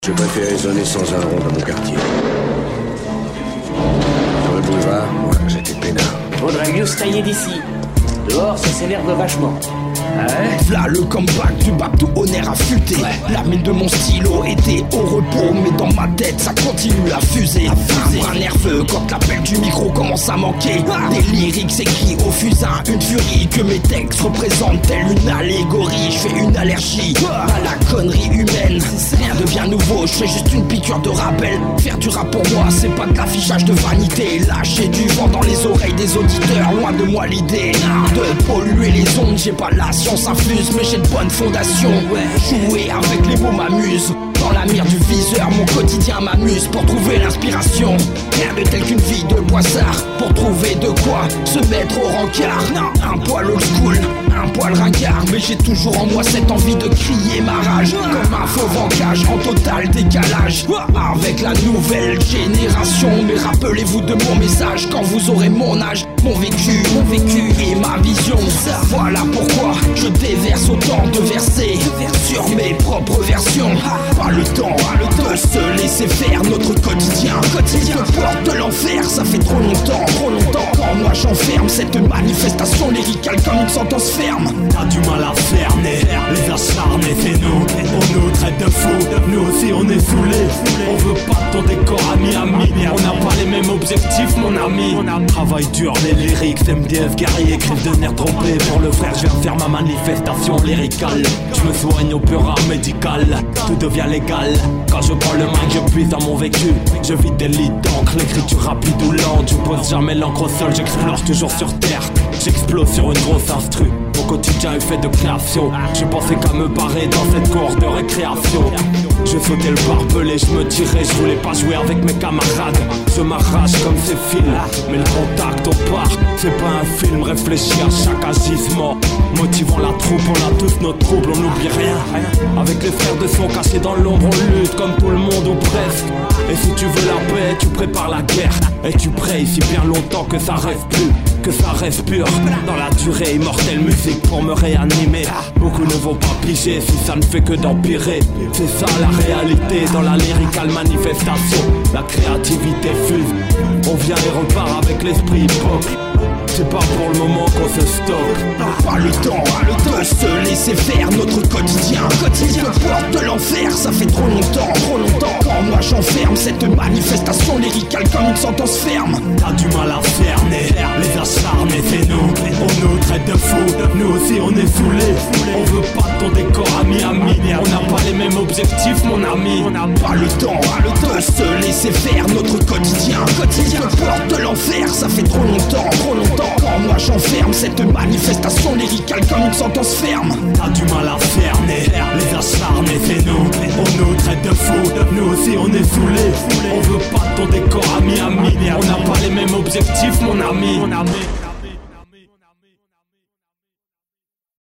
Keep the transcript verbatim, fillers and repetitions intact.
Je préférais zoner sans un rond dans mon quartier. Sur le boulevard, moi, j'étais peinard. Faudrait mieux se tailler d'ici. Dehors, ça s'énerve vachement. Ouais. V'là le comeback du bac tout honneur affûté. Ouais. La mine de mon stylo était au repos, mais dans ma tête ça continue à fuser. Un brin nerveux quand l'appel du micro commence à manquer. Ah. Des lyrics écrits au fusain, une furie que mes textes représentent telle une allégorie. Je fais une allergie ah. à la connerie humaine. Rien de bien nouveau, je fais juste une piqûre de rappel. Faire du rap pour moi, c'est pas de l'affichage de vanité. Lâcher du vent dans les oreilles des auditeurs, loin de moi l'idée de polluer les ondes. J'ai pas la science infuse, mais j'ai de bonnes fondations. Jouer avec les mots m'amuse. Dans la mire du viseur, mon quotidien m'amuse pour trouver l'inspiration. Rien de tel qu'une vie de poissard pour trouver de quoi se mettre au rencard. Non, un poil old school, un poil ringard, mais j'ai toujours en moi cette envie de crier ma rage. Comme un fauve en cage, en total décalage avec la nouvelle génération. Mais rappelez-vous de mon message quand vous aurez mon âge, mon vécu, mon vécu et ma vision. Voilà pourquoi je déverse autant de versets sur mes propres versions. Pas le temps, pas le temps de se laisser faire notre quotidien. Quotidien, porte de l'enfer, ça fait trop longtemps, trop longtemps. Quand moi j'enferme cette manifestation lyricale comme une sentence ferme. T'as du mal à fermer, les acharnés c'est nous. On nous traite de fous, nous aussi on est saoulés. On veut pas de ton décor ami, ami. On n'a pas les mêmes objectifs mon ami. Travail dur, les lyrics, M D F guerrier, écrivent de nerfs trompés. Pour le frère je viens faire ma manifestation lyricale. Je me soigne au pur art médical, tout devient légal. Quand je prends le mic, je puise dans mon vécu. Je vide des lits d'encre, l'écriture rapide ou lente. Je pose jamais l'encre au sol, j'explore toujours sur terre. J'explose sur une grosse instru. Mon quotidien est fait de création. Je pensais qu'à me barrer dans cette cour de récréation. Je sautais le barbelé, je me tirais, je voulais pas jouer avec mes camarades. Je m'arrache comme ces fils, mais le contact au parc, c'est pas un film, réfléchis à chaque agissement. Motivons la troupe, on a tous nos troubles, on n'oublie rien. Avec les frères de son cachés dans l'ombre, on lutte comme tout le monde ou presque. Et si tu veux la paix, tu prépares la guerre. Et tu pries si bien longtemps que ça reste plus, que ça reste pur. Dans la durée, immortelle musique pour me réanimer. Beaucoup ne vont pas piger si ça ne fait que d'empirer. C'est ça la réalité dans la lyrical manifestation. La créativité fuse, on vient et repart avec l'esprit hip-hop. C'est pas pour le moment qu'on se stocke. Pas le temps, pas le temps de se laisser faire notre quotidien. Quotidien, porte de l'enfer, ça fait trop longtemps, trop longtemps. Quand moi j'enferme cette manifestation lyricale comme une sentence ferme. T'as du mal à fermer, les acharnés c'est nous. On nous traite de fous, nous aussi on est saoulés. On veut pas de ton décor ami, ami. On n'a pas les mêmes objectifs mon ami. On n'a pas le temps, pas le temps de se laisser faire notre quotidien. Quotidien, porte de l'enfer, ça fait trop longtemps, trop longtemps. Quand moi j'enferme cette manifestation lyricale comme une sentence ferme. T'as du mal à fermer, les acharnés c'est nous. On nous traite de fous, nous aussi on est saoulés. On veut pas de ton décor ami, ami. On n'a pas les mêmes objectifs mon ami.